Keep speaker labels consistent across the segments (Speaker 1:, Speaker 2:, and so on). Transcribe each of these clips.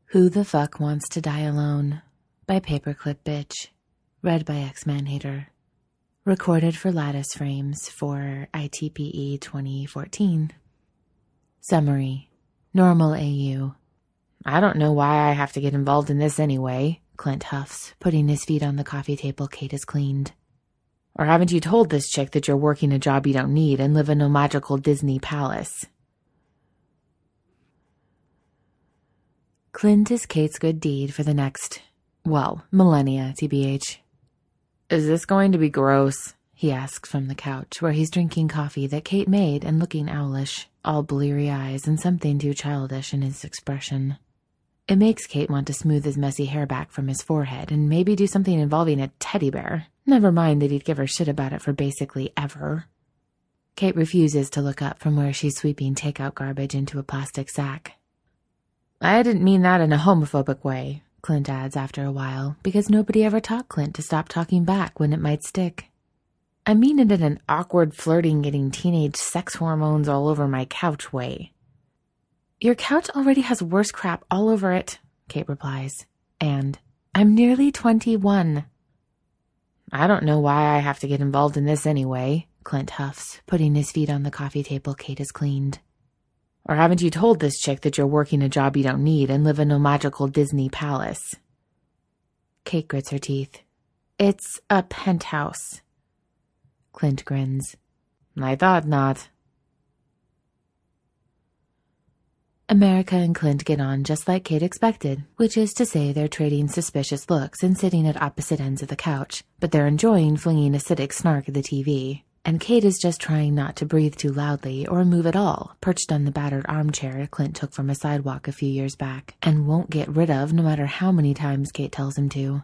Speaker 1: Who the Fuck Wants to Die Alone by Paperclip Bitch. Read by X-Man-Hater. Recorded for Lattice Frames for ITPE 2014. Summary. Normal AU. I don't know why I have to get involved in this anyway, Clint huffs, putting his feet on the coffee table Kate has cleaned. Or haven't you told this chick that you're working a job you don't need and live in a magical Disney palace? Clint is Kate's good deed for the next, millennia, TBH. Is this going to be gross? He asks from the couch, where he's drinking coffee that Kate made and looking owlish, all bleary eyes and something too childish in his expression. It makes Kate want to smooth his messy hair back from his forehead and maybe do something involving a teddy bear. Never mind that he'd give her shit about it for basically ever. Kate refuses to look up from where she's sweeping takeout garbage into a plastic sack. I didn't mean that in a homophobic way, Clint adds after a while, because nobody ever taught Clint to stop talking back when it might stick. I mean it in an awkward, flirting, getting teenage sex hormones all over my couch way. Your couch already has worse crap all over it, Kate replies. And I'm nearly 21. I don't know why I have to get involved in this anyway, Clint huffs, putting his feet on the coffee table Kate has cleaned. Or haven't you told this chick that you're working a job you don't need and live in a magical Disney palace? Kate grits her teeth. It's a penthouse. Clint grins. I thought not. America and Clint get on just like Kate expected, which is to say they're trading suspicious looks and sitting at opposite ends of the couch, but they're enjoying flinging acidic snark at the TV. And Kate is just trying not to breathe too loudly or move at all, perched on the battered armchair Clint took from a sidewalk a few years back, and won't get rid of no matter how many times Kate tells him to.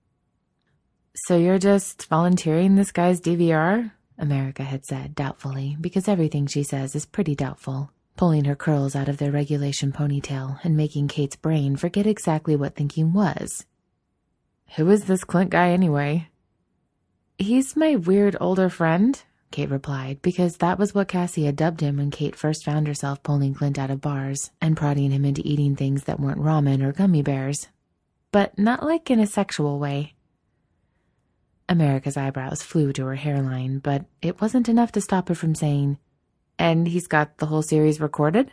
Speaker 1: So you're just volunteering this guy's DVR? America had said, doubtfully, because everything she says is pretty doubtful, pulling her curls out of their regulation ponytail and making Kate's brain forget exactly what thinking was. Who is this Clint guy anyway? He's my weird older friend, Kate replied, because that was what Cassie had dubbed him when Kate first found herself pulling Clint out of bars and prodding him into eating things that weren't ramen or gummy bears. But not like in a sexual way. America's eyebrows flew to her hairline, but it wasn't enough to stop her from saying, And he's got the whole series recorded?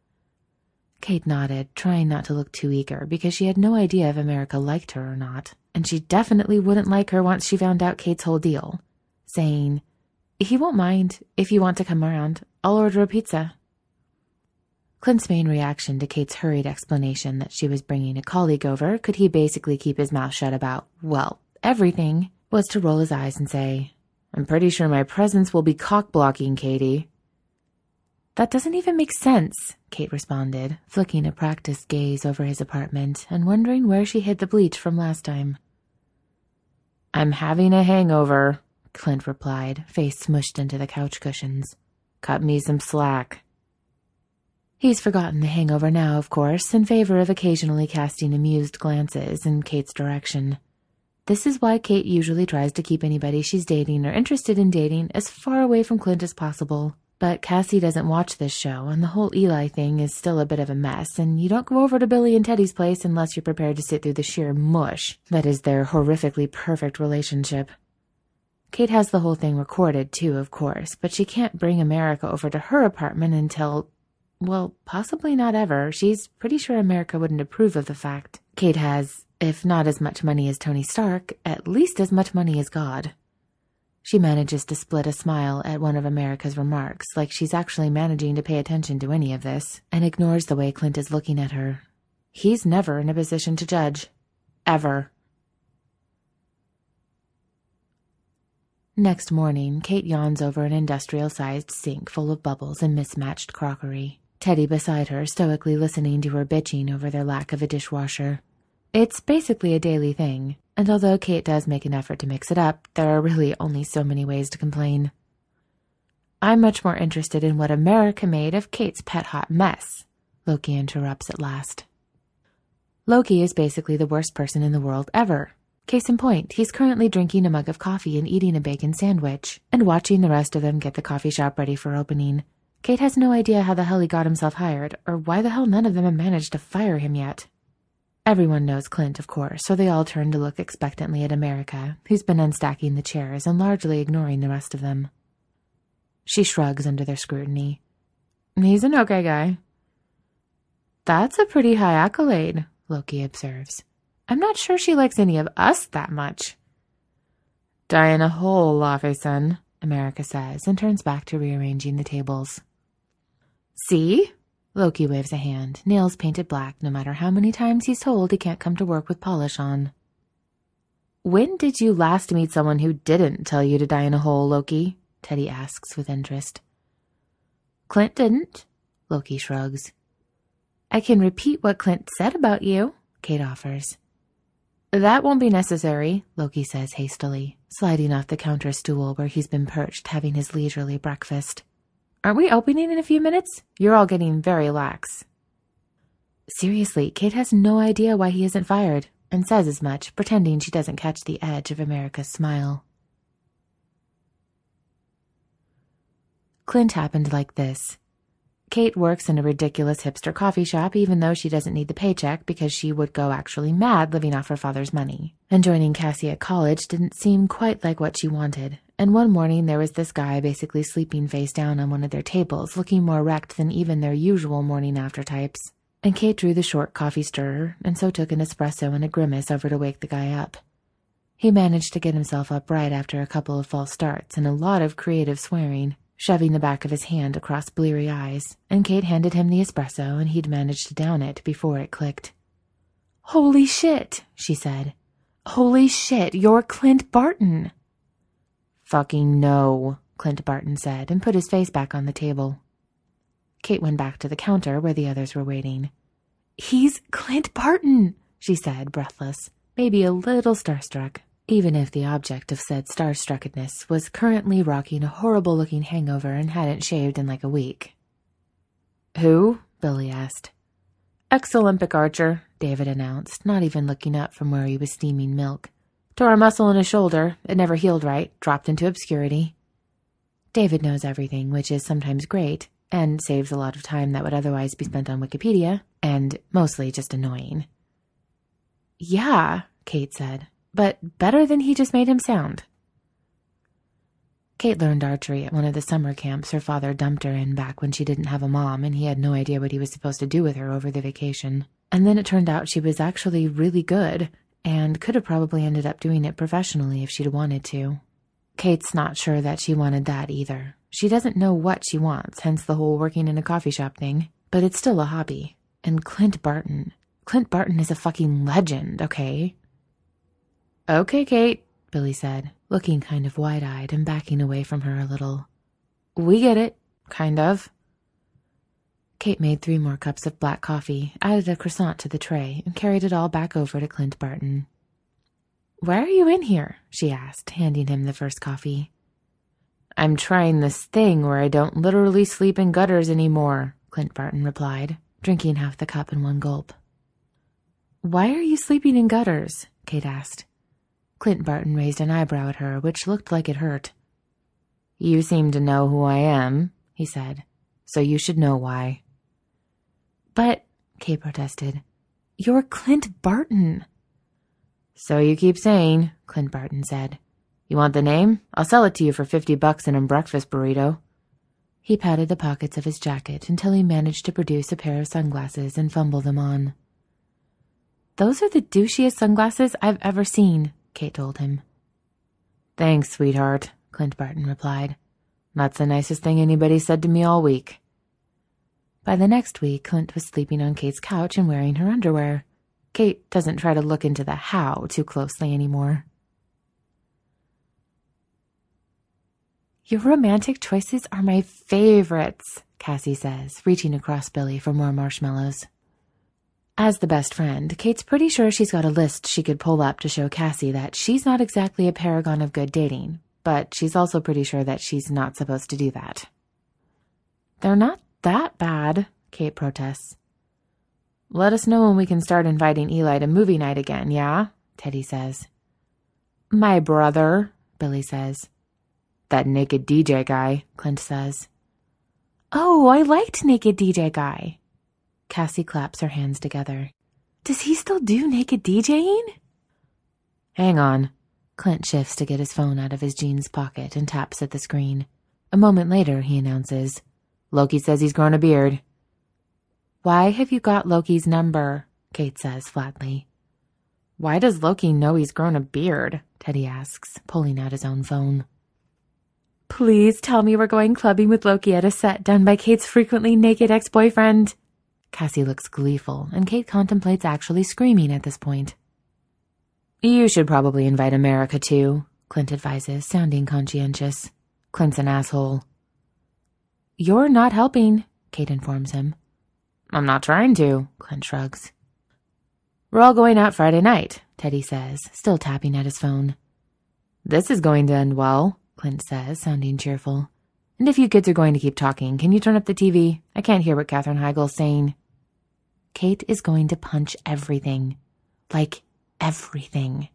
Speaker 1: Kate nodded, trying not to look too eager, because she had no idea if America liked her or not, and she definitely wouldn't like her once she found out Kate's whole deal, saying, He won't mind. If you want to come around, I'll order a pizza. Clint's main reaction to Kate's hurried explanation that she was bringing a colleague over, could he basically keep his mouth shut about, everything, was to roll his eyes and say, I'm pretty sure my presence will be cock-blocking, Katie. That doesn't even make sense, Kate responded, flicking a practiced gaze over his apartment and wondering where she hid the bleach from last time. I'm having a hangover, Clint replied, face smushed into the couch cushions. Cut me some slack. He's forgotten the hangover now, of course, in favor of occasionally casting amused glances in Kate's direction. This is why Kate usually tries to keep anybody she's dating or interested in dating as far away from Clint as possible. But Cassie doesn't watch this show, and the whole Eli thing is still a bit of a mess, and you don't go over to Billy and Teddy's place unless you're prepared to sit through the sheer mush that is their horrifically perfect relationship. Kate has the whole thing recorded, too, of course, but she can't bring America over to her apartment until, possibly not ever. She's pretty sure America wouldn't approve of the fact Kate has, if not as much money as Tony Stark, at least as much money as God. She manages to split a smile at one of America's remarks, like she's actually managing to pay attention to any of this, and ignores the way Clint is looking at her. He's never in a position to judge. Ever. Next morning, Kate yawns over an industrial-sized sink full of bubbles and mismatched crockery, Teddy beside her stoically listening to her bitching over their lack of a dishwasher. It's basically a daily thing, and although Kate does make an effort to mix it up, there are really only so many ways to complain. I'm much more interested in what America made of Kate's pet hot mess, Loki interrupts at last. Loki is basically the worst person in the world ever. Case in point, he's currently drinking a mug of coffee and eating a bacon sandwich, and watching the rest of them get the coffee shop ready for opening. Kate has no idea how the hell he got himself hired, or why the hell none of them have managed to fire him yet. Everyone knows Clint, of course, so they all turn to look expectantly at America, who's been unstacking the chairs and largely ignoring the rest of them. She shrugs under their scrutiny. He's an okay guy. That's a pretty high accolade, Loki observes. I'm not sure she likes any of us that much. Die in a hole, Laufey-san, America says, and turns back to rearranging the tables. See? Loki waves a hand, nails painted black no matter how many times he's told he can't come to work with polish on. When did you last meet someone who didn't tell you to die in a hole, Loki? Teddy asks with interest. Clint didn't, Loki shrugs. I can repeat what Clint said about you, Kate offers. That won't be necessary, Loki says hastily, sliding off the counter stool where he's been perched having his leisurely breakfast. Aren't we opening in a few minutes? You're all getting very lax. Seriously, Kate has no idea why he isn't fired, and says as much, pretending she doesn't catch the edge of America's smile. Clint happened like this. Kate works in a ridiculous hipster coffee shop even though she doesn't need the paycheck because she would go actually mad living off her father's money. And joining Cassie at college didn't seem quite like what she wanted. And one morning there was this guy basically sleeping face down on one of their tables, looking more wrecked than even their usual morning after types. And Kate drew the short coffee stirrer and so took an espresso and a grimace over to wake the guy up. He managed to get himself up right after a couple of false starts and a lot of creative swearing, shoving the back of his hand across bleary eyes, and Kate handed him the espresso and he'd managed to down it before it clicked. Holy shit, she said. Holy shit, you're Clint Barton. Fucking no, Clint Barton said and put his face back on the table. Kate went back to the counter where the others were waiting. He's Clint Barton, she said, breathless, maybe a little starstruck, even if the object of said starstruckedness was currently rocking a horrible-looking hangover and hadn't shaved in like a week. Who? Billy asked. Ex-Olympic archer, David announced, not even looking up from where he was steaming milk. Tore a muscle in his shoulder. It never healed right. Dropped into obscurity. David knows everything, which is sometimes great, and saves a lot of time that would otherwise be spent on Wikipedia, and mostly just annoying. Yeah, Kate said, but better than he just made him sound. Kate learned archery at one of the summer camps her father dumped her in back when she didn't have a mom and he had no idea what he was supposed to do with her over the vacation. And then it turned out she was actually really good and could have probably ended up doing it professionally if she'd wanted to. Kate's not sure that she wanted that either. She doesn't know what she wants, hence the whole working in a coffee shop thing, but it's still a hobby. And Clint Barton is a fucking legend, okay? Okay, Kate, Billy said, looking kind of wide-eyed and backing away from her a little. We get it, kind of. Kate made 3 more cups of black coffee, added a croissant to the tray, and carried it all back over to Clint Barton. Why are you in here? She asked, handing him the first coffee. I'm trying this thing where I don't literally sleep in gutters anymore, Clint Barton replied, drinking half the cup in one gulp. Why are you sleeping in gutters? Kate asked. Clint Barton raised an eyebrow at her, which looked like it hurt. You seem to know who I am, he said, so you should know why. But, Kate protested, you're Clint Barton. So you keep saying, Clint Barton said. You want the name? I'll sell it to you for $50 and a breakfast burrito. He patted the pockets of his jacket until he managed to produce a pair of sunglasses and fumble them on. Those are the douchiest sunglasses I've ever seen, Kate told him. Thanks, sweetheart, Clint Barton replied. That's the nicest thing anybody said to me all week. By the next week, Clint was sleeping on Kate's couch and wearing her underwear. Kate doesn't try to look into the how too closely anymore. Your romantic choices are my favorites, Cassie says, reaching across Billy for more marshmallows. As the best friend, Kate's pretty sure she's got a list she could pull up to show Cassie that she's not exactly a paragon of good dating, but she's also pretty sure that she's not supposed to do that. They're not that bad, Kate protests. Let us know when we can start inviting Eli to movie night again, yeah? Teddy says. My brother, Billy says. That naked DJ guy, Clint says. Oh, I liked Naked DJ Guy. Cassie claps her hands together. Does he still do naked DJing? Hang on. Clint shifts to get his phone out of his jeans pocket and taps at the screen. A moment later, he announces, Loki says he's grown a beard. Why have you got Loki's number? Kate says flatly. Why does Loki know he's grown a beard? Teddy asks, pulling out his own phone. Please tell me we're going clubbing with Loki at a set done by Kate's frequently naked ex-boyfriend. Cassie looks gleeful, and Kate contemplates actually screaming at this point. You should probably invite America too, Clint advises, sounding conscientious. Clint's an asshole. You're not helping, Kate informs him. I'm not trying to, Clint shrugs. We're all going out Friday night, Teddy says, still tapping at his phone. This is going to end well, Clint says, sounding cheerful. And if you kids are going to keep talking, can you turn up the TV? I can't hear what Katherine Heigl's saying. Kate is going to punch everything. Like, everything.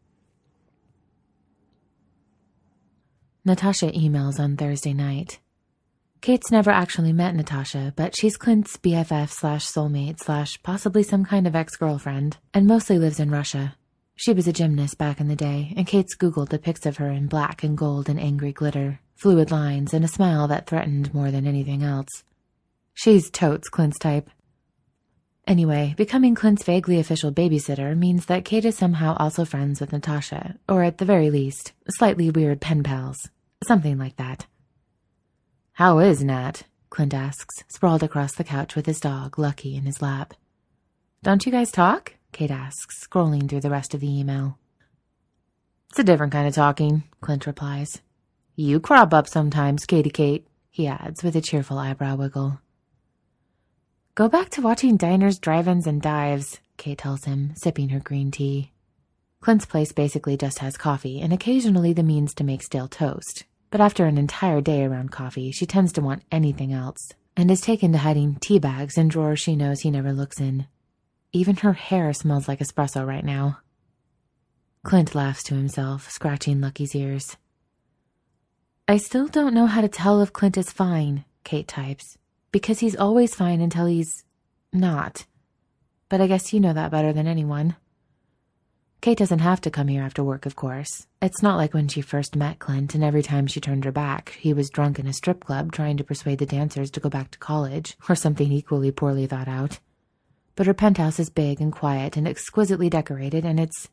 Speaker 1: Natasha emails on Thursday night. Kate's never actually met Natasha, but she's Clint's BFF/soulmate/possibly some kind of ex-girlfriend, and mostly lives in Russia. She was a gymnast back in the day, and Kate's Googled the pics of her in black and gold and angry glitter, fluid lines, and a smile that threatened more than anything else. She's totes Clint's type. Anyway, becoming Clint's vaguely official babysitter means that Kate is somehow also friends with Natasha, or at the very least, slightly weird pen pals. Something like that. How is Nat? Clint asks, sprawled across the couch with his dog, Lucky, in his lap. Don't you guys talk? Kate asks, scrolling through the rest of the email. It's a different kind of talking, Clint replies. You crop up sometimes, Katie Kate, he adds with a cheerful eyebrow wiggle. Go back to watching diners, drive-ins, and dives, Kate tells him, sipping her green tea. Clint's place basically just has coffee and occasionally the means to make stale toast. But after an entire day around coffee, she tends to want anything else, and is taken to hiding tea bags in drawers she knows he never looks in. Even her hair smells like espresso right now. Clint laughs to himself, scratching Lucky's ears. I still don't know how to tell if Clint is fine, Kate types, because he's always fine until he's not. But I guess you know that better than anyone. Kate doesn't have to come here after work, of course. It's not like when she first met Clint and every time she turned her back, he was drunk in a strip club trying to persuade the dancers to go back to college, or something equally poorly thought out. But her penthouse is big and quiet and exquisitely decorated, and it's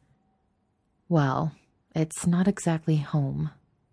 Speaker 1: not exactly home.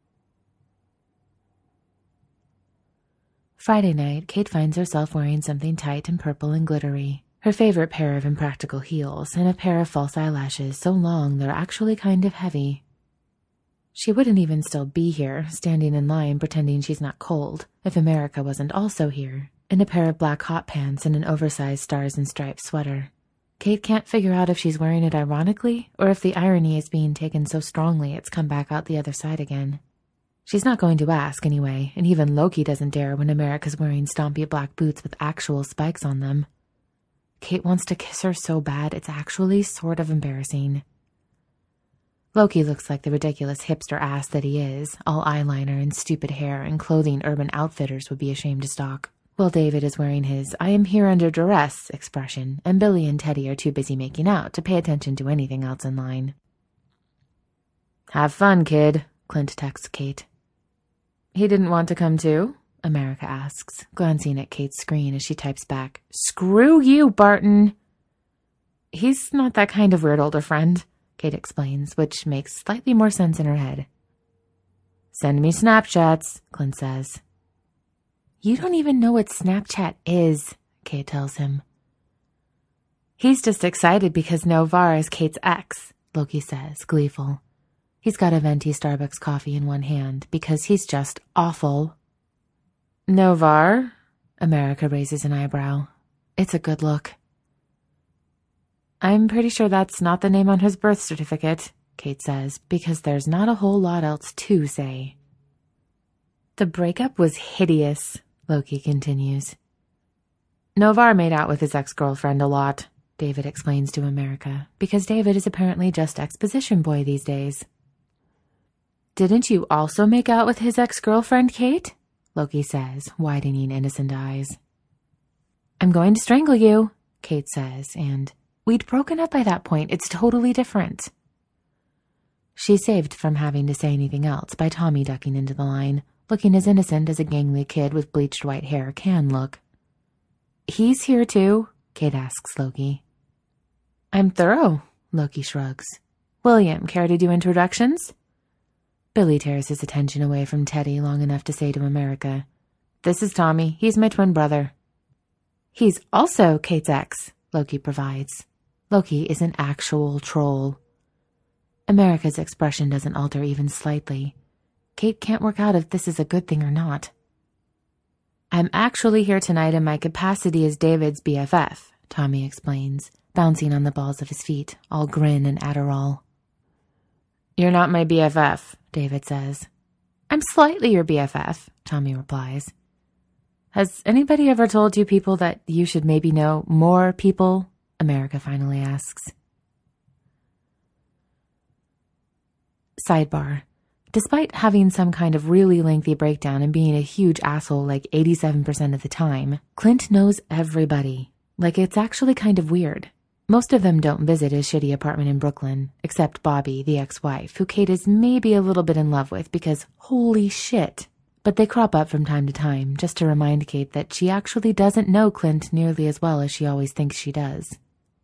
Speaker 1: Friday night, Kate finds herself wearing something tight and purple and glittery. Her favorite pair of impractical heels, and a pair of false eyelashes so long they're actually kind of heavy. She wouldn't even still be here, standing in line pretending she's not cold, if America wasn't also here, in a pair of black hot pants and an oversized stars and stripes sweater. Kate can't figure out if she's wearing it ironically, or if the irony is being taken so strongly it's come back out the other side again. She's not going to ask anyway, and even Loki doesn't dare when America's wearing stompy black boots with actual spikes on them. Kate wants to kiss her so bad it's actually sort of embarrassing. Loki looks like the ridiculous hipster ass that he is, all eyeliner and stupid hair and clothing Urban Outfitters would be ashamed to stock. While David is wearing his I am here under duress expression, and Billy and Teddy are too busy making out to pay attention to anything else in line. Have fun, kid, Clint texts Kate. He didn't want to come too? America asks, glancing at Kate's screen as she types back, Screw you, Barton! He's not that kind of weird older friend, Kate explains, which makes slightly more sense in her head. Send me Snapchats, Clint says. You don't even know what Snapchat is, Kate tells him. He's just excited because Novar is Kate's ex, Loki says, gleeful. He's got a venti Starbucks coffee in one hand because he's just awful. Novar? America raises an eyebrow. It's a good look. I'm pretty sure that's not the name on his birth certificate, Kate says, because there's not a whole lot else to say. The breakup was hideous, Loki continues. Novar made out with his ex-girlfriend a lot, David explains to America, because David is apparently just exposition boy these days. Didn't you also make out with his ex-girlfriend, Kate? Loki says, widening innocent eyes. I'm going to strangle you, Kate says, and We'd broken up by that point. It's totally different. She's saved from having to say anything else by Tommy ducking into the line, looking as innocent as a gangly kid with bleached white hair can look. He's here too? Kate asks Loki. I'm thorough, Loki shrugs. William, care to do introductions? Billy tears his attention away from Teddy long enough to say to America, This is Tommy. He's my twin brother. He's also Kate's ex, Loki provides. Loki is an actual troll. America's expression doesn't alter even slightly. Kate can't work out if this is a good thing or not. I'm actually here tonight in my capacity as David's BFF, Tommy explains, bouncing on the balls of his feet, all grin and Adderall. You're not my BFF, David says. I'm slightly your BFF, Tommy replies. Has anybody ever told you people that you should maybe know more people? America finally asks. Sidebar. Despite having some kind of really lengthy breakdown and being a huge asshole like 87% of the time, Clint knows everybody. Like, it's actually kind of weird. Most of them don't visit his shitty apartment in Brooklyn, except Bobby, the ex-wife, who Kate is maybe a little bit in love with because holy shit. But they crop up from time to time just to remind Kate that she actually doesn't know Clint nearly as well as she always thinks she does.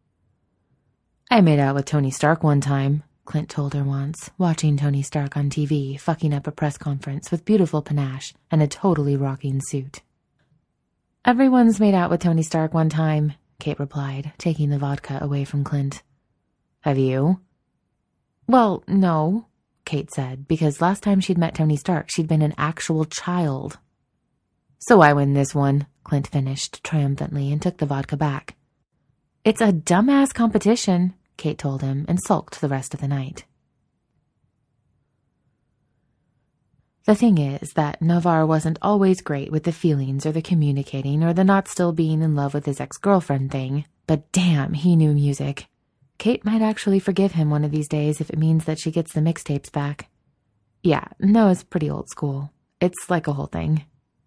Speaker 1: I made out with Tony Stark one time, Clint told her once, watching Tony Stark on TV, fucking up a press conference with beautiful panache and a totally rocking suit. Everyone's made out with Tony Stark one time, Kate replied, taking the vodka away from Clint. Have you? Well, no, Kate said, because last time she'd met Tony Stark, she'd been an actual child. So I win this one, Clint finished triumphantly and took the vodka back. It's a dumbass competition, Kate told him, and sulked the rest of the night. The thing is that Navarre wasn't always great with the feelings or the communicating or the not still being in love with his ex-girlfriend thing, but damn, he knew music. Kate might actually forgive him one of these days if it means that she gets the mixtapes back. Yeah, Noah's pretty old school. It's like a whole thing.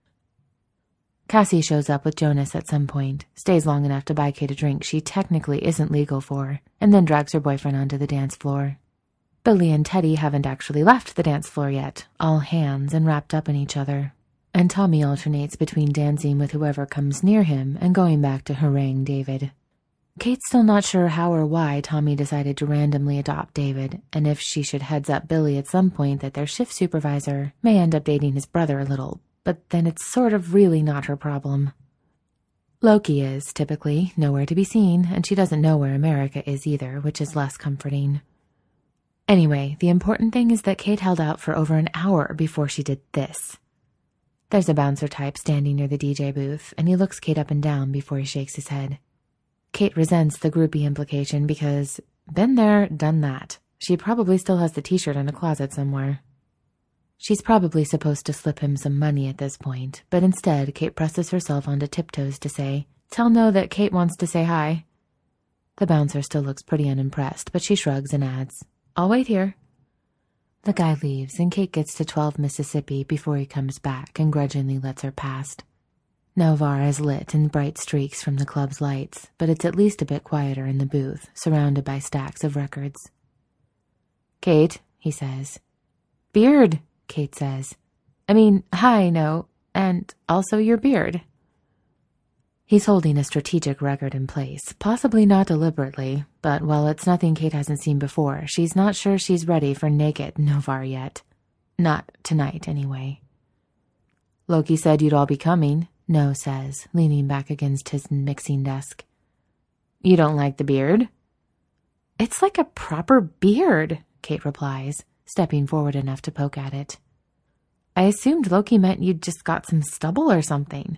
Speaker 1: Cassie shows up with Jonas at some point, stays long enough to buy Kate a drink she technically isn't legal for, and then drags her boyfriend onto the dance floor. Billy and Teddy haven't actually left the dance floor yet, all hands and wrapped up in each other, and Tommy alternates between dancing with whoever comes near him and going back to harangue David. Kate's still not sure how or why Tommy decided to randomly adopt David, and if she should heads up Billy at some point that their shift supervisor may end up dating his brother a little, but then it's sort of really not her problem. Loki is, typically, nowhere to be seen, and she doesn't know where America is either, which is less comforting. Anyway, the important thing is that Kate held out for over an hour before she did this. There's a bouncer type standing near the DJ booth, and he looks Kate up and down before he shakes his head. Kate resents the groupie implication because, been there, done that. She probably still has the t-shirt in a closet somewhere. She's probably supposed to slip him some money at this point, but instead Kate presses herself onto tiptoes to say, "Tell No that Kate wants to say hi." The bouncer still looks pretty unimpressed, but she shrugs and adds, "I'll wait here." The guy leaves, and Kate gets to 12 Mississippi before he comes back and grudgingly lets her past. Navarre is lit in bright streaks from the club's lights, but it's at least a bit quieter in the booth, surrounded by stacks of records. "Kate," he says. "Beard," Kate says. Hi, No, and also your beard." He's holding a strategic record in place, possibly not deliberately, but while it's nothing Kate hasn't seen before, she's not sure she's ready for naked Navarre yet. Not tonight, anyway. "Loki said you'd all be coming," No says, leaning back against his mixing desk. "You don't like the beard?" "It's like a proper beard," Kate replies, stepping forward enough to poke at it. "I assumed Loki meant you'd just got some stubble or something."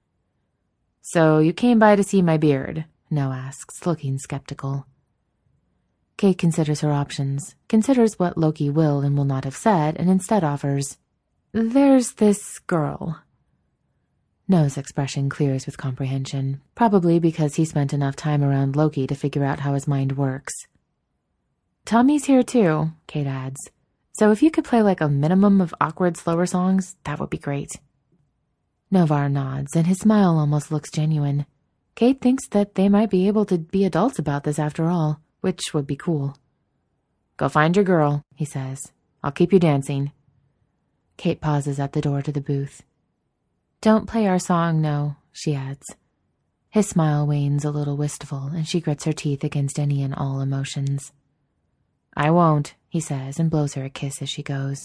Speaker 1: "So you came by to see my beard?" No asks, looking skeptical. Kate considers her options, considers what Loki will and will not have said, and instead offers, "There's this girl." No's expression clears with comprehension, probably because he spent enough time around Loki to figure out how his mind works. "Tommy's here too," Kate adds. "So if you could play like a minimum of awkward slower songs, that would be great." Navarre nods, and his smile almost looks genuine. Kate thinks that they might be able to be adults about this after all, which would be cool. Go find your girl, he says. I'll keep you dancing. Kate pauses at the door to the booth. Don't play our song, no, she adds. His smile wanes a little wistful, and she grits her teeth against any and all emotions. I won't, he says, and blows her a kiss as she goes.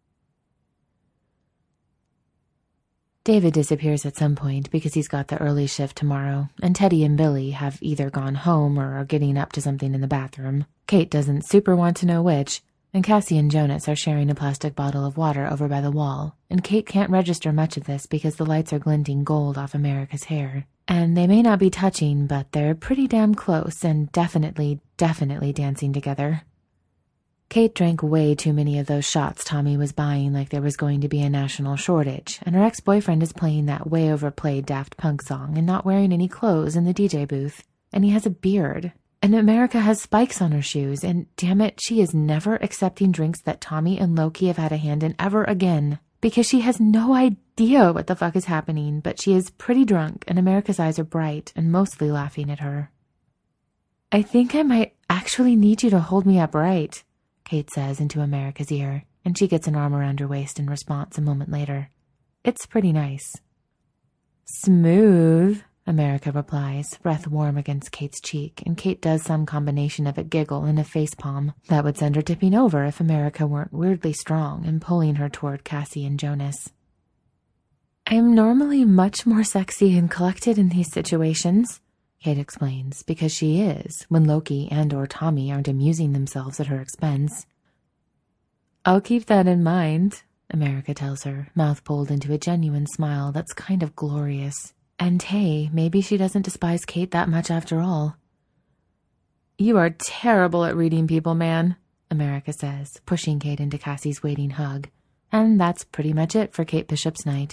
Speaker 1: David disappears at some point because he's got the early shift tomorrow, and Teddy and Billy have either gone home or are getting up to something in the bathroom. Kate doesn't super want to know which, and Cassie and Jonas are sharing a plastic bottle of water over by the wall, and Kate can't register much of this because the lights are glinting gold off America's hair. And they may not be touching, but they're pretty damn close and definitely dancing together. Kate drank way too many of those shots Tommy was buying like there was going to be a national shortage, and her ex-boyfriend is playing that way overplayed Daft Punk song and not wearing any clothes in the DJ booth, and he has a beard. And America has spikes on her shoes, and damn it, she is never accepting drinks that Tommy and Loki have had a hand in ever again, because she has no idea what the fuck is happening, but she is pretty drunk, and America's eyes are bright and mostly laughing at her. I think I might actually need you to hold me upright, Kate says into America's ear, and she gets an arm around her waist in response a moment later. It's pretty nice. Smooth, America replies, breath warm against Kate's cheek, and Kate does some combination of a giggle and a facepalm that would send her tipping over if America weren't weirdly strong and pulling her toward Cassie and Jonas. I'm normally much more sexy and collected in these situations, Kate explains, because she is, when Loki and or Tommy aren't amusing themselves at her expense. I'll keep that in mind, America tells her, mouth pulled into a genuine smile that's kind of glorious. And hey, maybe she doesn't despise Kate that much after all. You are terrible at reading people, man, America says, pushing Kate into Cassie's waiting hug. And that's pretty much it for Kate Bishop's night.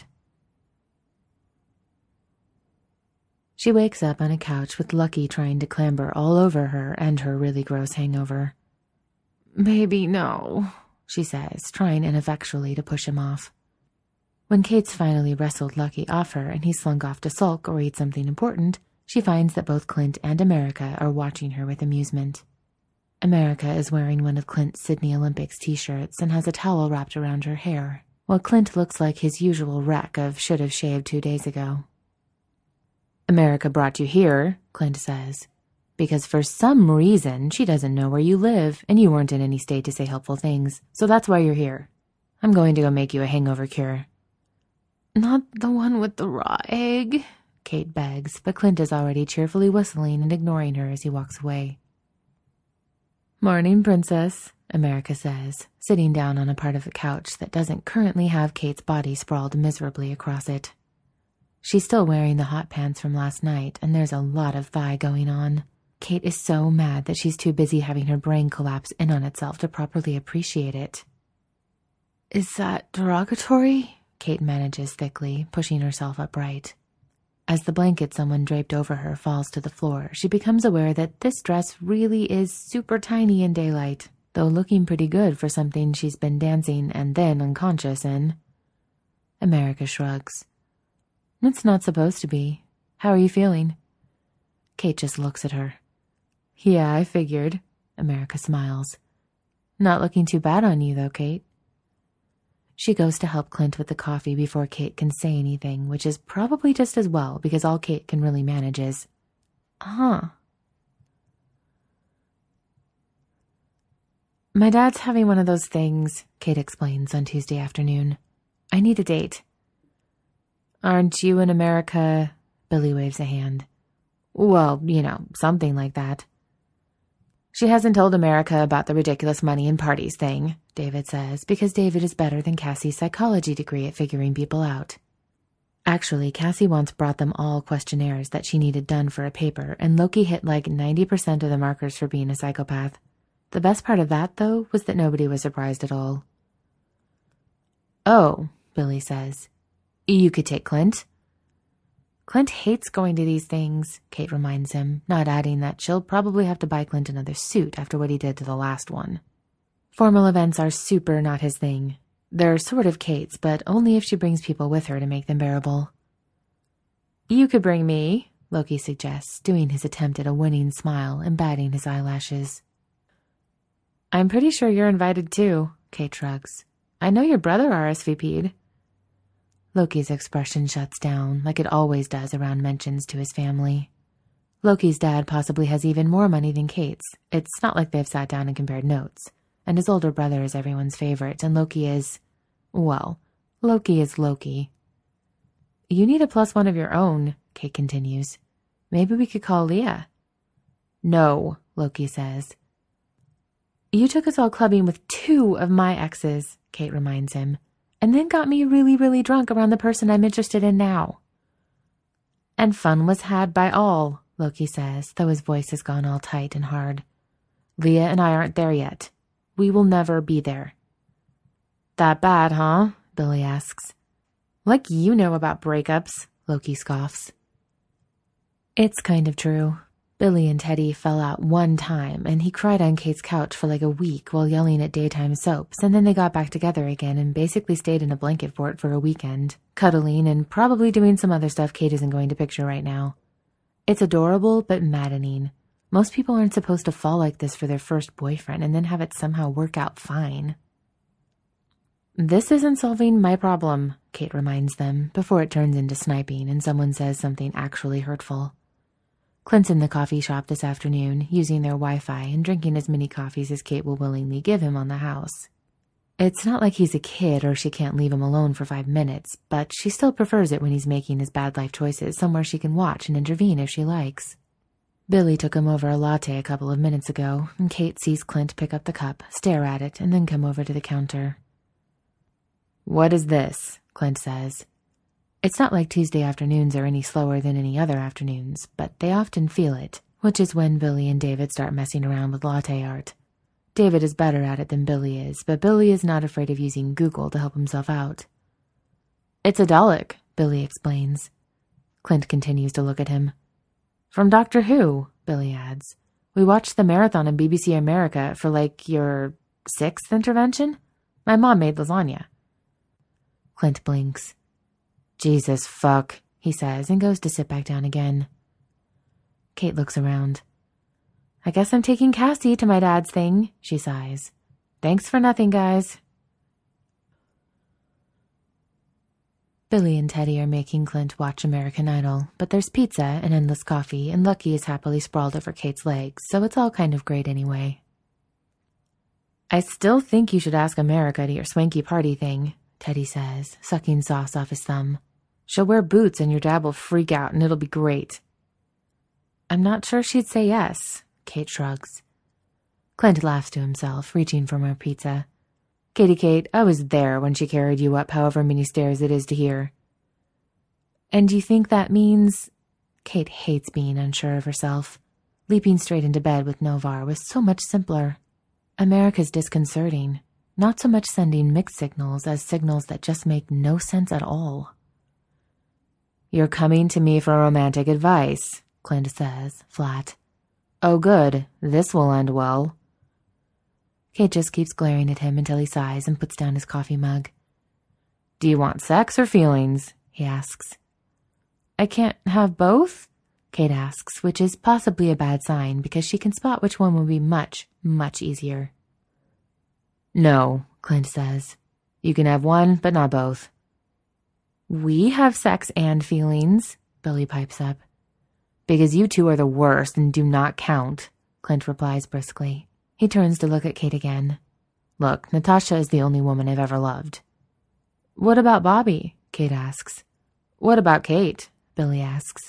Speaker 1: She wakes up on a couch with Lucky trying to clamber all over her and her really gross hangover. Baby, no, she says, trying ineffectually to push him off. When Kate's finally wrestled Lucky off her and he's slunk off to sulk or eat something important, she finds that both Clint and America are watching her with amusement. America is wearing one of Clint's Sydney Olympics t-shirts and has a towel wrapped around her hair, while Clint looks like his usual wreck of should have shaved 2 days ago. America brought you here, Clint says, because for some reason she doesn't know where you live and you weren't in any state to say helpful things, so that's why you're here. I'm going to go make you a hangover cure. Not the one with the raw egg, Kate begs, but Clint is already cheerfully whistling and ignoring her as he walks away. Morning, princess, America says, sitting down on a part of the couch that doesn't currently have Kate's body sprawled miserably across it. She's still wearing the hot pants from last night, and there's a lot of thigh going on. Kate is so mad that she's too busy having her brain collapse in on itself to properly appreciate it. Is that derogatory? Kate manages thickly, pushing herself upright. As the blanket someone draped over her falls to the floor, she becomes aware that this dress really is super tiny in daylight, though looking pretty good for something she's been dancing and then unconscious in. America shrugs. It's not supposed to be. How are you feeling? Kate just looks at her. Yeah, I figured. America smiles. Not looking too bad on you, though, Kate. She goes to help Clint with the coffee before Kate can say anything, which is probably just as well because all Kate can really manage is, My dad's having one of those things, Kate explains on Tuesday afternoon. I need a date. Aren't you in America? Billy waves a hand. Well, something like that. She hasn't told America about the ridiculous money and parties thing, David says, because David is better than Cassie's psychology degree at figuring people out. Actually, Cassie once brought them all questionnaires that she needed done for a paper, and Loki hit like 90% of the markers for being a psychopath. The best part of that, though, was that nobody was surprised at all. Oh, Billy says. You could take Clint. Clint hates going to these things, Kate reminds him, not adding that she'll probably have to buy Clint another suit after what he did to the last one. Formal events are super not his thing. They're sort of Kate's, but only if she brings people with her to make them bearable. You could bring me, Loki suggests, doing his attempt at a winning smile and batting his eyelashes. I'm pretty sure you're invited too, Kate shrugs. I know your brother RSVP'd. Loki's expression shuts down, like it always does around mentions to his family. Loki's dad possibly has even more money than Kate's. It's not like they've sat down and compared notes. And his older brother is everyone's favorite, and Loki is... well, Loki is Loki. You need a +1 of your own, Kate continues. Maybe we could call Leah. No, Loki says. You took us all clubbing with 2 of my exes, Kate reminds him, and then got me really, really drunk around the person I'm interested in now. And fun was had by all, Loki says, though his voice has gone all tight and hard. Leah and I aren't there yet. We will never be there. That bad, huh? Billy asks. Like you know about breakups, Loki scoffs. It's kind of true. Billy and Teddy fell out one time, and he cried on Kate's couch for like a week while yelling at daytime soaps, and then they got back together again and basically stayed in a blanket fort for a weekend, cuddling and probably doing some other stuff Kate isn't going to picture right now. It's adorable but maddening. Most people aren't supposed to fall like this for their first boyfriend and then have it somehow work out fine. This isn't solving my problem, Kate reminds them, before it turns into sniping and someone says something actually hurtful. Clint's in the coffee shop this afternoon, using their Wi-Fi and drinking as many coffees as Kate will willingly give him on the house. It's not like he's a kid or she can't leave him alone for 5 minutes, but she still prefers it when he's making his bad life choices somewhere she can watch and intervene if she likes. Billy took him over a latte a couple of minutes ago, and Kate sees Clint pick up the cup, stare at it, and then come over to the counter. What is this? Clint says. It's not like Tuesday afternoons are any slower than any other afternoons, but they often feel it, which is when Billy and David start messing around with latte art. David is better at it than Billy is, but Billy is not afraid of using Google to help himself out. It's a Dalek, Billy explains. Clint continues to look at him. From Doctor Who, Billy adds. We watched the marathon on BBC America for like your 6th intervention? My mom made lasagna. Clint blinks. Jesus fuck, he says, and goes to sit back down again. Kate looks around. I guess I'm taking Cassie to my dad's thing, she sighs. Thanks for nothing, guys. Billy and Teddy are making Clint watch American Idol, but there's pizza and endless coffee, and Lucky is happily sprawled over Kate's legs, so it's all kind of great anyway. I still think you should ask America to your swanky party thing, Teddy says, sucking sauce off his thumb. She'll wear boots and your dad will freak out and it'll be great. I'm not sure she'd say yes, Kate shrugs. Clint laughs to himself, reaching for more pizza. Katie Kate, I was there when she carried you up however many stairs it is to here. And you think that means... Kate hates being unsure of herself. Leaping straight into bed with Novar was so much simpler. America's disconcerting. Not so much sending mixed signals as signals that just make no sense at all. You're coming to me for romantic advice, Clint says, flat. Oh good, this will end well. Kate just keeps glaring at him until he sighs and puts down his coffee mug. Do you want sex or feelings? He asks. I can't have both? Kate asks, which is possibly a bad sign because she can spot which one will be much, much easier. No, Clint says. You can have one, but not both. We have sex and feelings, Billy pipes up. Because you two are the worst and do not count, Clint replies briskly. He turns to look at Kate again. Look, Natasha is the only woman I've ever loved. What about Bobby? Kate asks. What about Kate? Billy asks.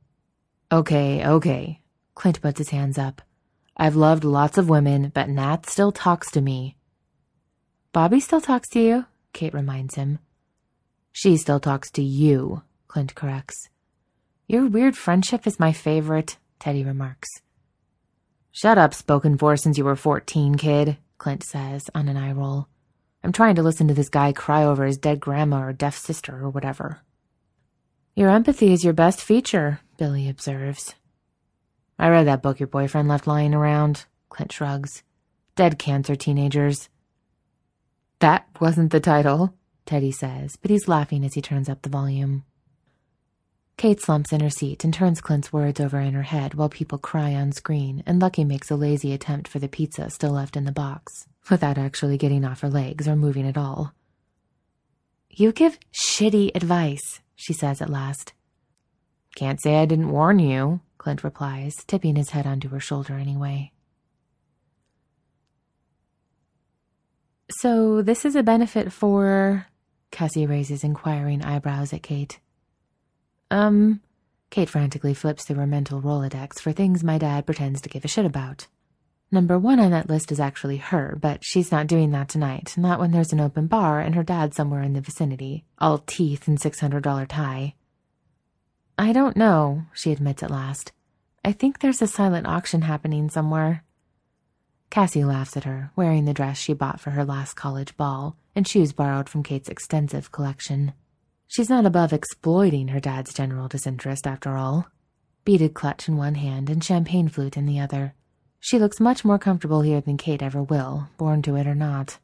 Speaker 1: Okay. Clint puts his hands up. I've loved lots of women, but Nat still talks to me. Bobby still talks to you? Kate reminds him. She still talks to you, Clint corrects. Your weird friendship is my favorite, Teddy remarks. Shut up, spoken for since you were 14, kid, Clint says on an eye roll. I'm trying to listen to this guy cry over his dead grandma or deaf sister or whatever. Your empathy is your best feature, Billy observes. I read that book your boyfriend left lying around, Clint shrugs. Dead cancer teenagers. That wasn't the title, Teddy says, but he's laughing as he turns up the volume. Kate slumps in her seat and turns Clint's words over in her head while people cry on screen, and Lucky makes a lazy attempt for the pizza still left in the box, without actually getting off her legs or moving at all. "You give shitty advice," she says at last. "Can't say I didn't warn you," Clint replies, tipping his head onto her shoulder anyway. "So this is a benefit for..." Cassie raises inquiring eyebrows at Kate. Kate frantically flips through her mental Rolodex for things my dad pretends to give a shit about. Number 1 on that list is actually her, but she's not doing that tonight, not when there's an open bar and her dad somewhere in the vicinity, all teeth and $600 tie. "I don't know," she admits at last. "I think there's a silent auction happening somewhere." Cassie laughs at her, wearing the dress she bought for her last college ball and shoes borrowed from Kate's extensive collection. She's not above exploiting her dad's general disinterest, after all. Beaded clutch in one hand and champagne flute in the other. She looks much more comfortable here than Kate ever will, born to it or not.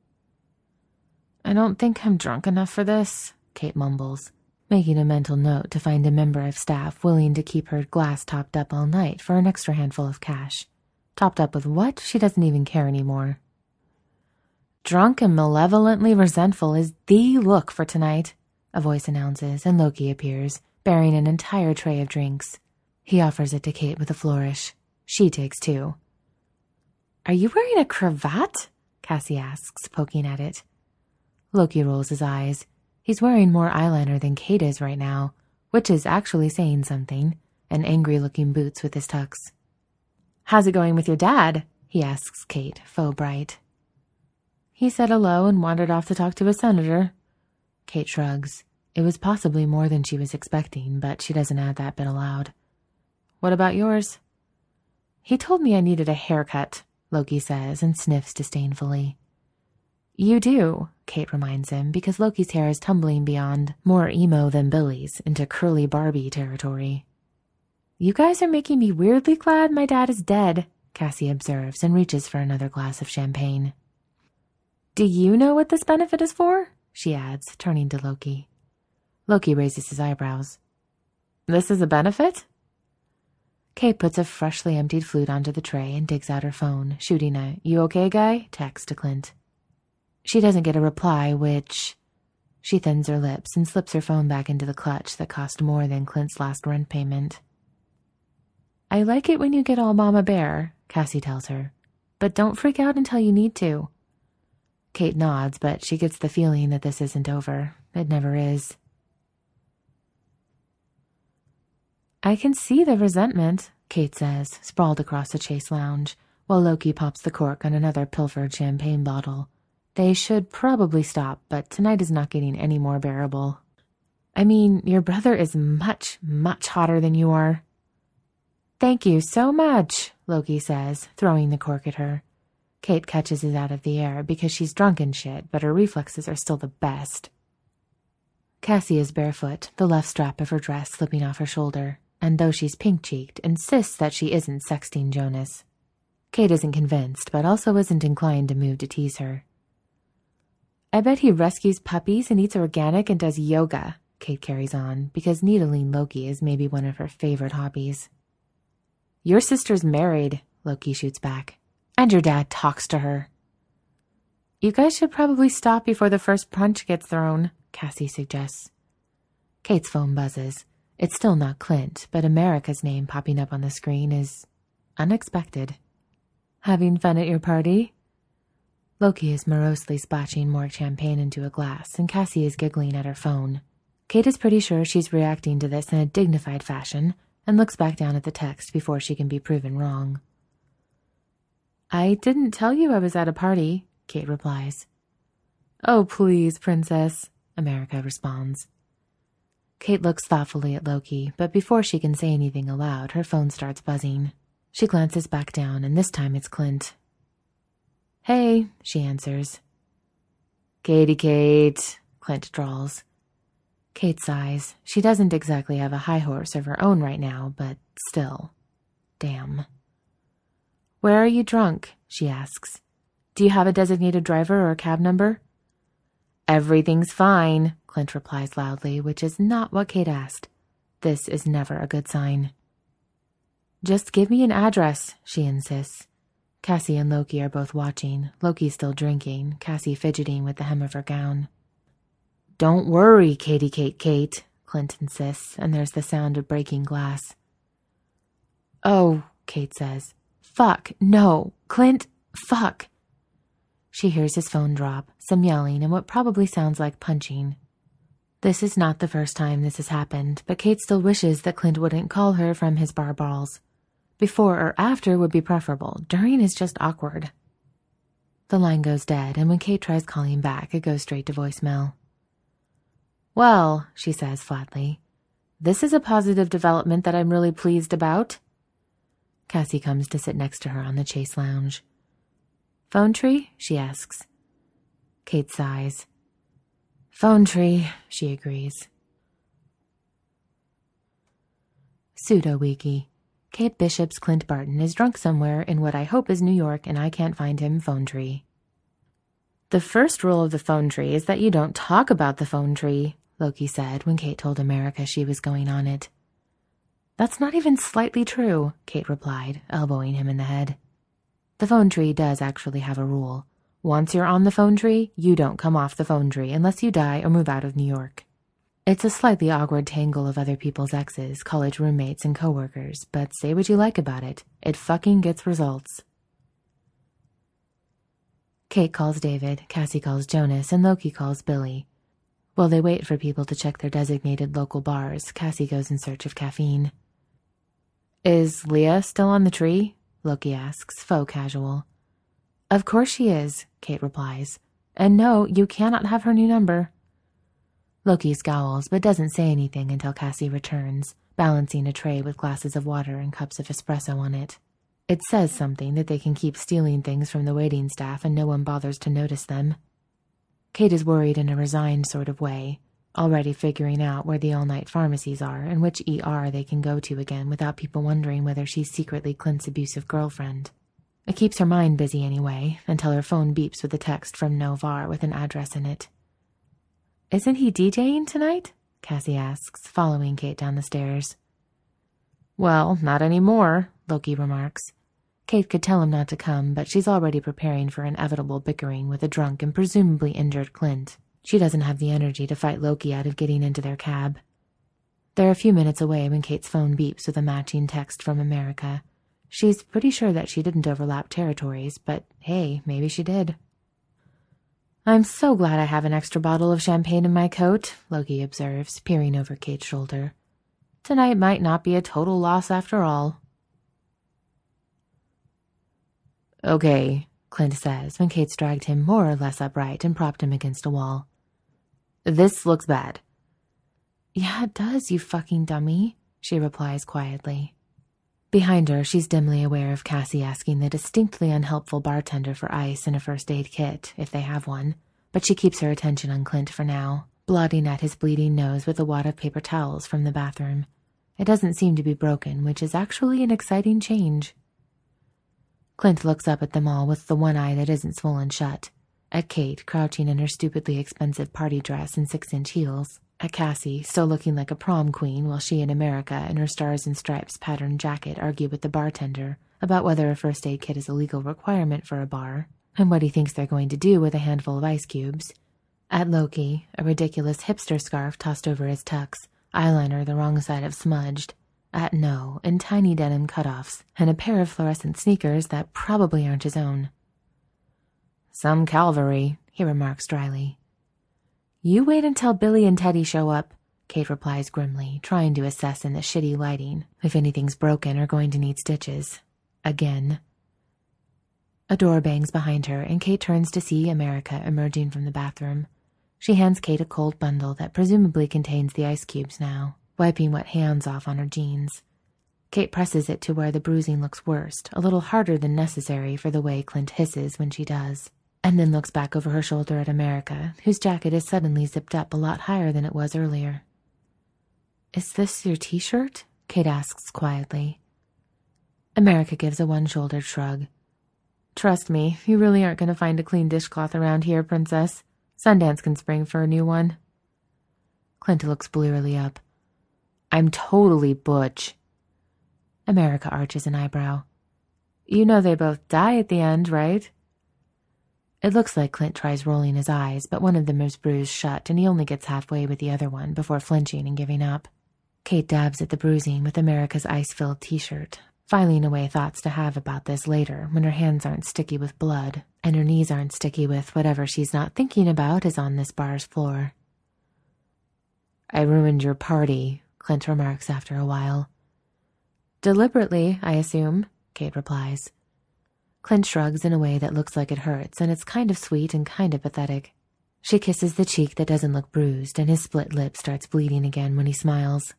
Speaker 1: "I don't think I'm drunk enough for this," Kate mumbles, making a mental note to find a member of staff willing to keep her glass topped up all night for an extra handful of cash. Topped up with what? She doesn't even care anymore. "Drunk and malevolently resentful is the look for tonight," a voice announces, and Loki appears, bearing an entire tray of drinks. He offers it to Kate with a flourish. She takes 2. "Are you wearing a cravat?" Cassie asks, poking at it. Loki rolls his eyes. He's wearing more eyeliner than Kate is right now, which is actually saying something, and angry-looking boots with his tux. "How's it going with your dad?" he asks Kate, faux bright. "He said hello and wandered off to talk to a senator." Kate shrugs. It was possibly more than she was expecting, but she doesn't add that bit aloud. "What about yours?" "He told me I needed a haircut," Loki says, and sniffs disdainfully. "You do," Kate reminds him, because Loki's hair is tumbling beyond more emo than Billy's into curly Barbie territory. "You guys are making me weirdly glad my dad is dead," Cassie observes and reaches for another glass of champagne. "Do you know what this benefit is for?" she adds, turning to Loki. Loki raises his eyebrows. "This is a benefit?" Kate puts a freshly emptied flute onto the tray and digs out her phone, shooting a "You okay, guy?" text to Clint. She doesn't get a reply, which... She thins her lips and slips her phone back into the clutch that cost more than Clint's last rent payment. "I like it when you get all Mama Bear," Cassie tells her, "but don't freak out until you need to." Kate nods, but she gets the feeling that this isn't over. It never is. "I can see the resentment," Kate says, sprawled across the Chase lounge, while Loki pops the cork on another pilfered champagne bottle. They should probably stop, but tonight is not getting any more bearable. "I mean, your brother is much, much hotter than you are." "Thank you so much," Loki says, throwing the cork at her. Kate catches it out of the air because she's drunk and shit, but her reflexes are still the best. Cassie is barefoot, the left strap of her dress slipping off her shoulder, and though she's pink-cheeked, insists that she isn't sexting Jonas. Kate isn't convinced, but also isn't inclined to move to tease her. "I bet he rescues puppies and eats organic and does yoga," Kate carries on, because needling Loki is maybe one of her favorite hobbies. "Your sister's married," Loki shoots back, "and your dad talks to her." "You guys should probably stop before the first punch gets thrown," Cassie suggests. Kate's phone buzzes. It's still not Clint, but America's name popping up on the screen is unexpected. "Having fun at your party?" Loki is morosely splashing more champagne into a glass, and Cassie is giggling at her phone. Kate is pretty sure she's reacting to this in a dignified fashion, and looks back down at the text before she can be proven wrong. "I didn't tell you I was at a party," Kate replies. "Oh, please, princess," America responds. Kate looks thoughtfully at Loki, but before she can say anything aloud, her phone starts buzzing. She glances back down, and this time it's Clint. "Hey," she answers. "Katie Kate," Clint drawls. Kate sighs. She doesn't exactly have a high horse of her own right now, but still. Damn. "Where are you drunk?" she asks. "Do you have a designated driver or a cab number?" "Everything's fine," Clint replies loudly, which is not what Kate asked. This is never a good sign. Just give me an address, she insists. Cassie and Loki are both watching, Loki still drinking, Cassie fidgeting with the hem of her gown. Don't worry, Katie Kate, Clint insists, and there's the sound of breaking glass. Oh, Kate says. Fuck, no, Clint, fuck. She hears his phone drop, some yelling, and what probably sounds like punching. This is not the first time this has happened, but Kate still wishes that Clint wouldn't call her from his bar brawls. Before or after would be preferable. During is just awkward. The line goes dead, and when Kate tries calling back, it goes straight to voicemail. Well, she says flatly, this is a positive development that I'm really pleased about. Cassie comes to sit next to her on the Chase lounge. Phone tree? She asks. Kate sighs. Phone tree, she agrees. Pseudo-wiki. Kate Bishop's Clint Barton is drunk somewhere in what I hope is New York, and I can't find him. Phone tree. The first rule of the phone tree is that you don't talk about the phone tree, Loki said when Kate told America she was going on it. That's not even slightly true, Kate replied, elbowing him in the head. The phone tree does actually have a rule. Once you're on the phone tree, you don't come off the phone tree unless you die or move out of New York. It's a slightly awkward tangle of other people's exes, college roommates, and coworkers, but say what you like about it, it fucking gets results. Kate calls David, Cassie calls Jonas, and Loki calls Billy. While they wait for people to check their designated local bars, Cassie goes in search of caffeine. Is Leah still on the tree? Loki asks, faux casual. Of course she is, Kate replies. And no, you cannot have her new number. Loki scowls, but doesn't say anything until Cassie returns, balancing a tray with glasses of water and cups of espresso on it. It says something that they can keep stealing things from the waiting staff and no one bothers to notice them. Kate is worried in a resigned sort of way, already figuring out where the all-night pharmacies are and which ER they can go to again without people wondering whether she's secretly Clint's abusive girlfriend. It keeps her mind busy anyway, until her phone beeps with a text from Novar with an address in it. Isn't he DJing tonight? Cassie asks, following Kate down the stairs. Well, not anymore, Loki remarks. Kate could tell him not to come, but she's already preparing for inevitable bickering with a drunk and presumably injured Clint. She doesn't have the energy to fight Loki out of getting into their cab. They're a few minutes away when Kate's phone beeps with a matching text from America. She's pretty sure that she didn't overlap territories, but hey, maybe she did. I'm so glad I have an extra bottle of champagne in my coat, Loki observes, peering over Kate's shoulder. Tonight might not be a total loss after all. Okay, Clint says when Kate's dragged him more or less upright and propped him against a wall. This looks bad. Yeah, it does, you fucking dummy, she replies quietly. Behind her, she's dimly aware of Cassie asking the distinctly unhelpful bartender for ice and a first aid kit, if they have one, but she keeps her attention on Clint for now, blotting at his bleeding nose with a wad of paper towels from the bathroom. It doesn't seem to be broken, which is actually an exciting change. Clint looks up at them all with the one eye that isn't swollen shut, at Kate crouching in her stupidly expensive party dress and 6-inch heels, at Cassie, still looking like a prom queen while she and America in her stars and stripes patterned jacket argue with the bartender about whether a first aid kit is a legal requirement for a bar, and what he thinks they're going to do with a handful of ice cubes. At Loki, a ridiculous hipster scarf tossed over his tux, eyeliner the wrong side of smudged. At No, in tiny denim cutoffs, and a pair of fluorescent sneakers that probably aren't his own. Some cavalry, he remarks dryly. You wait until Billy and Teddy show up, Kate replies grimly, trying to assess in the shitty lighting if anything's broken or going to need stitches. Again. A door bangs behind her, and Kate turns to see America emerging from the bathroom. She hands Kate a cold bundle that presumably contains the ice cubes now, wiping wet hands off on her jeans. Kate presses it to where the bruising looks worst, a little harder than necessary for the way Clint hisses when she does, and then looks back over her shoulder at America, whose jacket is suddenly zipped up a lot higher than it was earlier. Is this your t-shirt? Kate asks quietly. America gives a one-shouldered shrug. Trust me, you really aren't going to find a clean dishcloth around here, Princess. Sundance can spring for a new one. Clint looks blearily up. I'm totally butch. America arches an eyebrow. You know they both die at the end, right? It looks like Clint tries rolling his eyes, but one of them is bruised shut and he only gets halfway with the other one before flinching and giving up. Kate dabs at the bruising with America's ice-filled t-shirt, filing away thoughts to have about this later when her hands aren't sticky with blood and her knees aren't sticky with whatever she's not thinking about is on this bar's floor. I ruined your party, Clint remarks after a while. Deliberately, I assume, Kate replies. Clint shrugs in a way that looks like it hurts, and it's kind of sweet and kind of pathetic. She kisses the cheek that doesn't look bruised, and his split lip starts bleeding again when he smiles.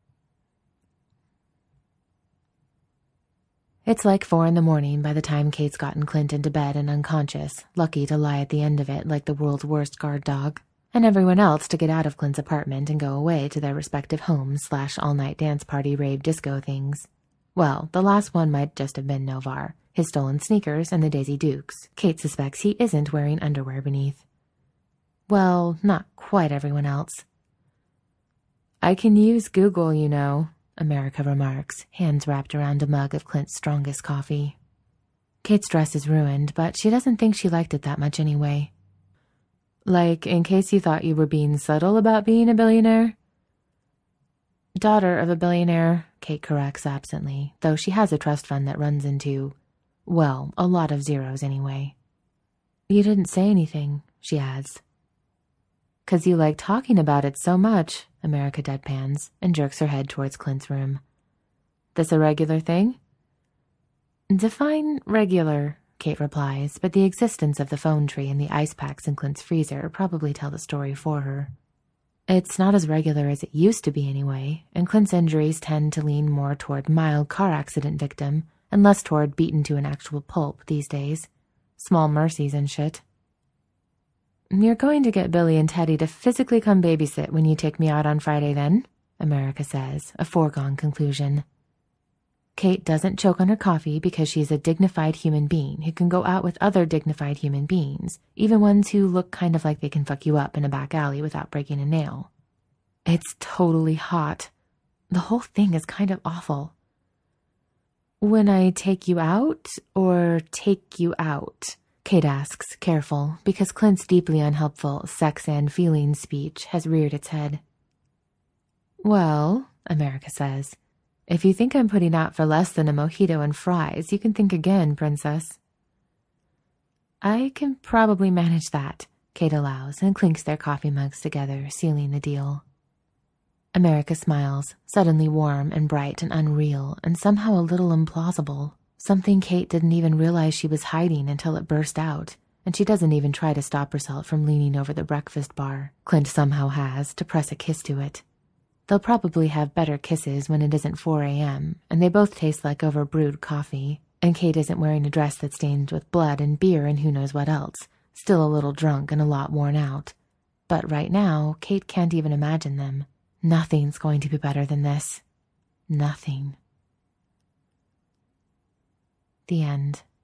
Speaker 1: It's like 4 a.m. by the time Kate's gotten Clint into bed and unconscious, lucky to lie at the end of it like the world's worst guard dog, and everyone else to get out of Clint's apartment and go away to their respective homes / all-night dance party rave disco things. Well, the last one might just have been Novar, his stolen sneakers, and the Daisy Dukes. Kate suspects he isn't wearing underwear beneath. Well, not quite everyone else. I can use Google, you know, America remarks, hands wrapped around a mug of Clint's strongest coffee. Kate's dress is ruined, but she doesn't think she liked it that much anyway. Like, in case you thought you were being subtle about being a billionaire? Daughter of a billionaire, Kate corrects absently, though she has a trust fund that runs into, well, a lot of zeros anyway. You didn't say anything, she adds. 'Cause you like talking about it so much, America deadpans, and jerks her head towards Clint's room. This a regular thing? Define regular, Kate replies, but the existence of the phone tree and the ice packs in Clint's freezer probably tell the story for her. It's not as regular as it used to be anyway, and Clint's injuries tend to lean more toward mild car accident victim and less toward beaten to an actual pulp these days. Small mercies and shit. You're going to get Billy and Teddy to physically come babysit when you take me out on Friday then, America says, a foregone conclusion. Kate doesn't choke on her coffee because she's a dignified human being who can go out with other dignified human beings, even ones who look kind of like they can fuck you up in a back alley without breaking a nail. It's totally hot. The whole thing is kind of awful. When I take you out, or take you out? Kate asks, careful, because Clint's deeply unhelpful sex and feelings speech has reared its head. Well, America says, if you think I'm putting out for less than a mojito and fries, you can think again, princess. I can probably manage that, Kate allows and clinks their coffee mugs together, sealing the deal. America smiles, suddenly warm and bright and unreal, and somehow a little implausible. Something Kate didn't even realize she was hiding until it burst out, and she doesn't even try to stop herself from leaning over the breakfast bar Clint somehow has to press a kiss to it. They'll probably have better kisses when it isn't 4 a.m., and they both taste like overbrewed coffee, and Kate isn't wearing a dress that's stained with blood and beer and who knows what else, still a little drunk and a lot worn out. But right now, Kate can't even imagine them. Nothing's going to be better than this. Nothing. The end.